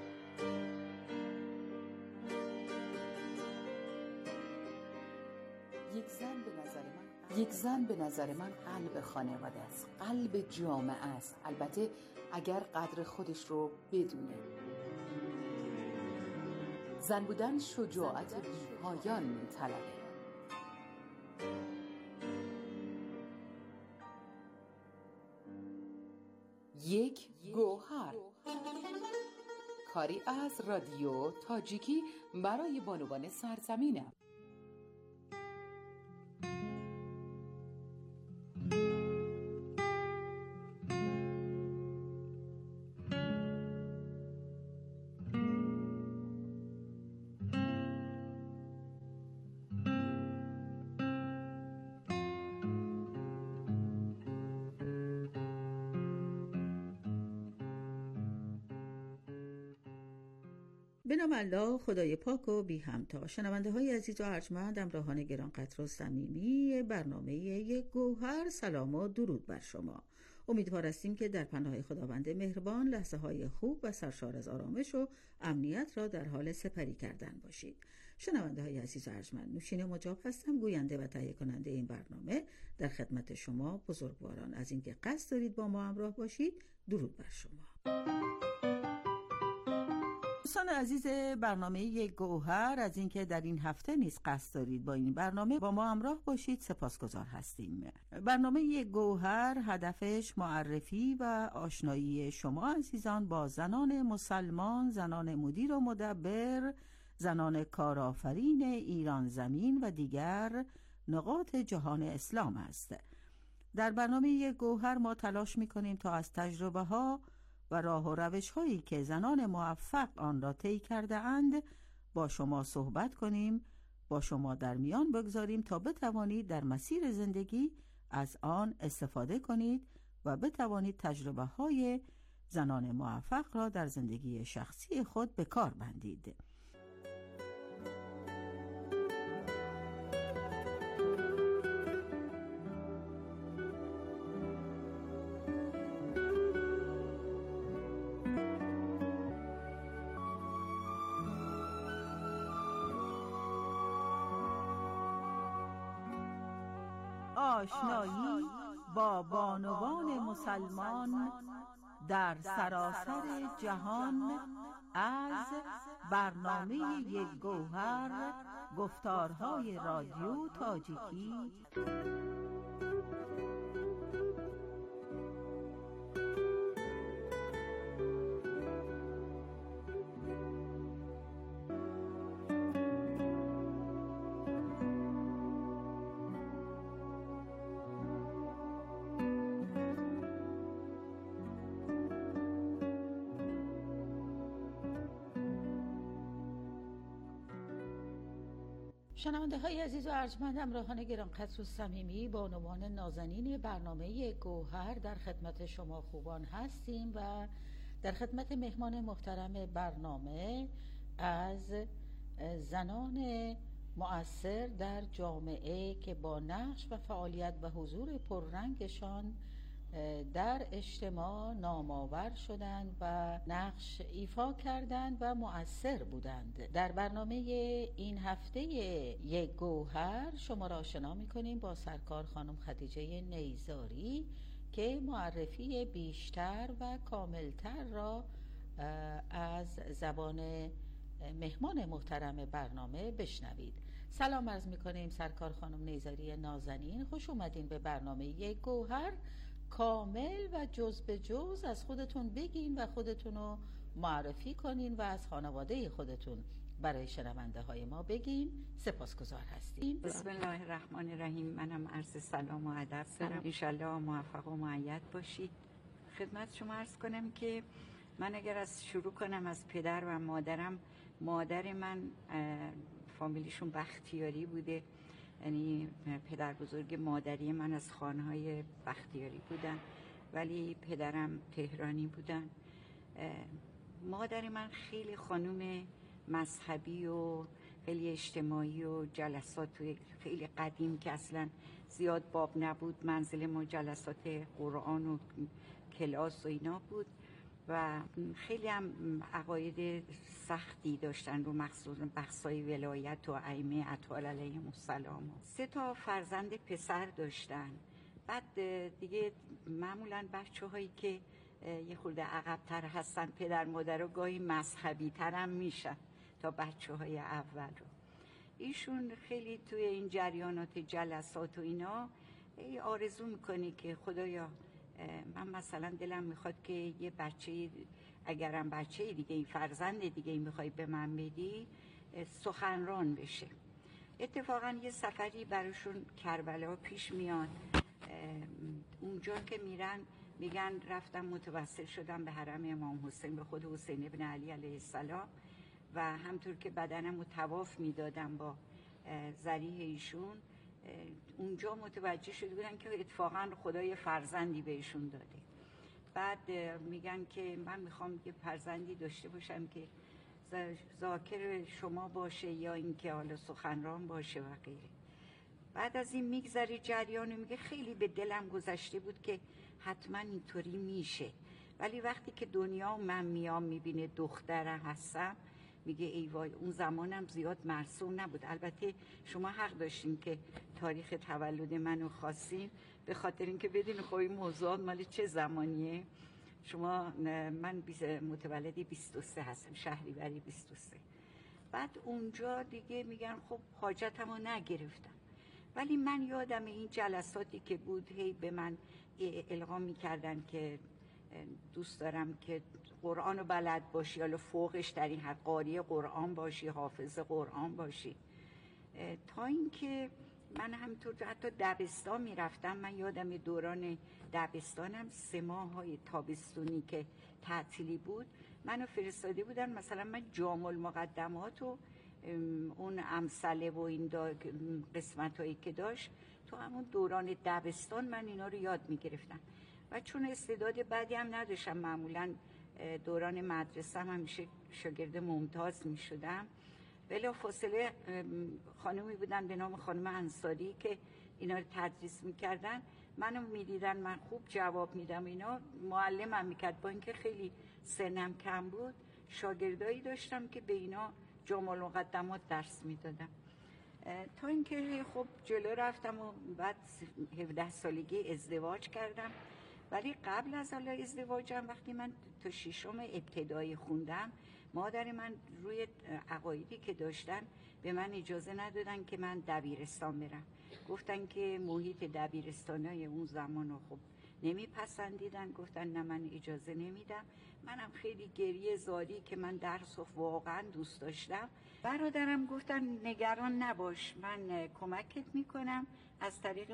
یک زن به نظر من یک زن به نظر من قلب خانواده است، قلب جامعه است، البته اگر قدر خودش رو بدونه. زن بودن شجاعت بی‌پایان می‌طلبه. یک گوهر، کاری از رادیو تاجیکی برای بانوان سرزمینم. به نام الله خدای پاک و بی همتا. شنونده های عزیز و ارجمند، همراهان گرانقدر و صمیمی برنامه یک گوهر، سلام و درود بر شما. امیدوار هستیم که در پناه خداوند مهربان لحظه های خوب و سرشار از آرامش و امنیت را در حال سپری کردن باشید. شنونده های عزیز و ارجمند، نوشین مجاب هستم، گوینده و تهیه کننده این برنامه. در خدمت شما بزرگواران، از اینکه قصد دارید با ما همراه باشید، درود بر شما. دوستان عزیز برنامه یک گوهر، از اینکه در این هفته نیز قصد دارید با این برنامه با ما همراه باشید سپاسگزار هستیم. برنامه یک گوهر هدفش معرفی و آشنایی شما عزیزان با زنان مسلمان، زنان مدیر و مدبر، زنان کارآفرین ایران زمین و دیگر نقاط جهان اسلام است. در برنامه یک گوهر ما تلاش می‌کنیم تا از تجربه ها و راه و روش هایی که زنان موفق آن را طی کرده اند با شما صحبت کنیم، با شما در میان بگذاریم تا بتوانید در مسیر زندگی از آن استفاده کنید و بتوانید تجربه های زنان موفق را در زندگی شخصی خود به کار بندید. آشنایی با بانوان مسلمان در سراسر جهان از برنامه یک گوهر، گفتارهای رادیو تاجیکی. شنونده های عزیز و ارجمند، همراهان گرانقدر و صمیمی، بانوان نازنین برنامه گوهر در خدمت شما خوبان هستیم و در خدمت مهمان محترم برنامه از زنان مؤثر در جامعه که با نقش و فعالیت و حضور پررنگشان در اجتماع نامآور شدند و نقش ایفا کردند و مؤثر بودند. در برنامه این هفته یک گوهر شما را آشنا می‌کنیم با سرکار خانم خدیجه نیزاری که معرفی بیشتر و کاملتر را از زبان مهمان محترم برنامه بشنوید. سلام عرض می‌کنیم سرکار خانم نیزاری نازنین، خوش اومدین به برنامه یک گوهر. کامل و جز به جز از خودتون بگین و خودتون رو معرفی کنین و از خانواده خودتون برای شنونده های ما بگین. سپاسگزار هستیم. بسم الله الرحمن الرحیم. منم عرض سلام و ادب دارم. انشالله موفق و مؤید باشید. خدمت شما عرض کنم که من اگر از شروع کنم از پدر و مادرم، مادر من فامیلیشون بختیاری بوده، یعنی پدر بزرگ مادری من از خانهای بختیاری بودن ولی پدرم تهرانی بودن. مادر من خیلی خانوم مذهبی و خیلی اجتماعی و جلسات خیلی قدیم که اصلا زیاد باب نبود، منزل ما جلسات قرآن و کلاس و اینا بود و خیلی هم عقاید سختی داشتن رو مخصوصا بحثای ولایت و ائمه اطهار علیهم السلام. سه تا فرزند پسر داشتن. بعد دیگه معمولا بچه هایی که یه خورده عقب تر هستن پدر مادر رو گاهی مذهبی تر هم میشن تا بچه های اول رو. ایشون خیلی توی این جریانات جلسات و اینا آرزو میکنه که خدایا من مثلا دلم میخواد که یه بچه، اگرم بچه دیگه این فرزند دیگه این میخوای به من بدی، سخنران بشه. اتفاقا یه سفری براشون کربلا پیش میاد. اونجا که میرن میگن رفتم متوسل شدم به حرم امام حسین، به خود حسین ابن علی علیه السلام و همطور که بدنم رو طواف میدادم با ذریح ایشون، اونجا متوجه شده بودن که اتفاقا خدای فرزندی بهشون داده. بعد میگن که من میخوام یه فرزندی داشته باشم که ذاکر شما باشه یا اینکه حالا سخنران باشه و غیره. بعد از این میگذری جریان میگه خیلی به دلم گذشته بود که حتما اینطوری میشه، ولی وقتی که دنیا من میام میبینه دخترم هستم میگه ای وای اون زمانم زیاد مرسوم نبود. البته شما حق داشتین که تاریخ تولد منو خواستین به خاطر اینکه بدین خب این موضوعات مال چه زمانیه. شما من متولدی بیست و سه هستم، شهریوری بیست و سه. بعد اونجا دیگه میگن خب حاجتمو نگرفتم، ولی من یادم این جلساتی که بود هی به من القا میکردن که دوست دارم که قرآن رو بلد باشی، حالا فوقش در این حد قاری قرآن باشی، حافظ قرآن باشی. تا اینکه من همینطور حتی دبستان میرفتم. من یادم دوران دبستانم سه ماه های تابستونی که تعطیلی بود منو فرستاده بودن، مثلا من جامع المقدمات و اون امثله و این قسمت هایی که داشت تو همون دوران دبستان من اینا رو یاد میگرفتم و چون استعداد بدی هم نداشتم، معمولا دوران مدرسه هم همیشه شاگرد ممتاز میشدم. بلا فاصله خانمی بودن به نام خانم انصاری که اینا رو تدریس میکردن، منو میدیدن من خوب جواب میدم اینا، معلمم میکرد با اینکه خیلی سنم کم بود شاگردایی داشتم که به اینا جامع المقدمات درس میدادم. تا اینکه خب جلو رفتم و بعد هفده سالگی ازدواج کردم. ولی قبل از حالا ازدواجم وقتی من تا ششم ابتدایی خوندم مادر من روی عقایدی که داشتن به من اجازه ندادن که من دبیرستان برم. گفتن که محیط دبیرستانای اون زمان رو خب نمیپسندیدن، گفتن نه من اجازه نمیدم. منم خیلی گریه زاری که من درس رو واقعا دوست داشتم. برادرم گفتن نگران نباش من کمکت میکنم، از طریق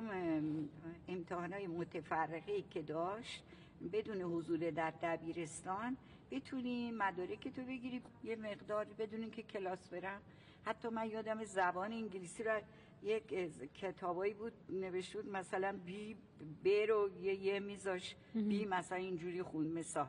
امتحانات متفرقه‌ای که داشت بدون حضور در دبیرستان بتونی مدارک تو بگیری یه مقدار بدون که کلاس برم. حتی من یادم زبان انگلیسی را یک کتابایی بود نوشته بود مثلا بی ب رو یه, یه میذاش بی مثلا اینجوری خوند مثلا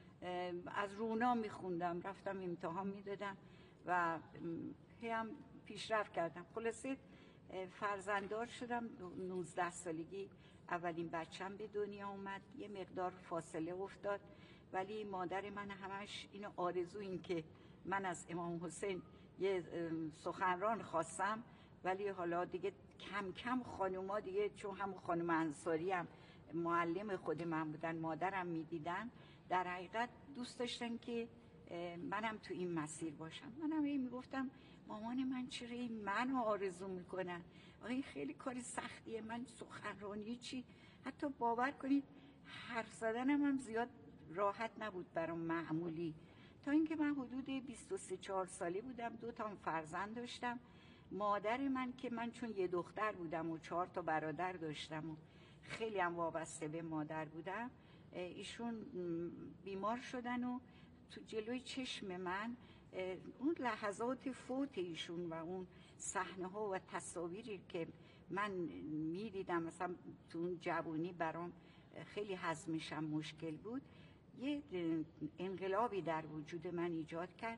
از رونا میخوندم، رفتم امتحان میدادم و هم پیشرفت کردم. خلاصه فرزنددار شدم. نوزده سالگی اولین بچم به دنیا اومد. یه مقدار فاصله افتاد ولی مادر من همش اینو آرزو این که من از امام حسین یه سخنران خواستم، ولی حالا دیگه کم کم خانوما دیگه چون هم خانم انصاری هم معلم خود من بودن مادرم میدیدن، در حقیقت دوست داشتن که منم تو این مسیر باشم. منم این میگفتم مامان من چرا این منو آرزو میکنن؟ آقا این خیلی کار سختیه، من سخنرانی چی؟ حتی باور کنید حرف زدنم هم زیاد راحت نبود برام معمولی. تا اینکه من حدود بیست و سه چهار ساله بودم، دو تا فرزند داشتم. مادر من که من چون یه دختر بودم و چهار تا برادر داشتم و خیلی هم وابسته به مادر بودم، ایشون بیمار شدن و تو جلوی چشم من اون لحظات فوت ایشون و اون صحنه ها و تصاویری که من میدیدم مثلا تو اون جوانی برام خیلی هضمشم مشکل بود، یه انقلابی در وجود من ایجاد کرد.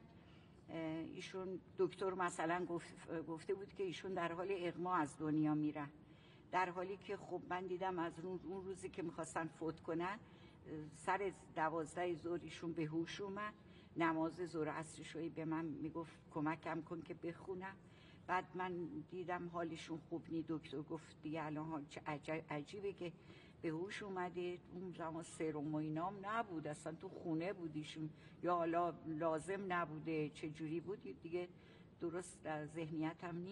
ایشون دکتر مثلا گفت گفته بود که ایشون در حال اغما از دنیا میرن، در حالی که خب من دیدم از اون روزی که میخواستن فوت کنن سر دوازده ظهر ایشون به هوش اومد. نماز ظهر عصرشویی به من میگفت کمکم کن که بخونم. بعد من دیدم حالشون خوب نی، دکتر گفت دیگه الان حال چه عجیبه که به هوش اومده. اون زمان سرم و اینام نبود، اصلا تو خونه بودیشون یا حالا لازم نبوده چه جوری بود دیگه درست در ذهنیتم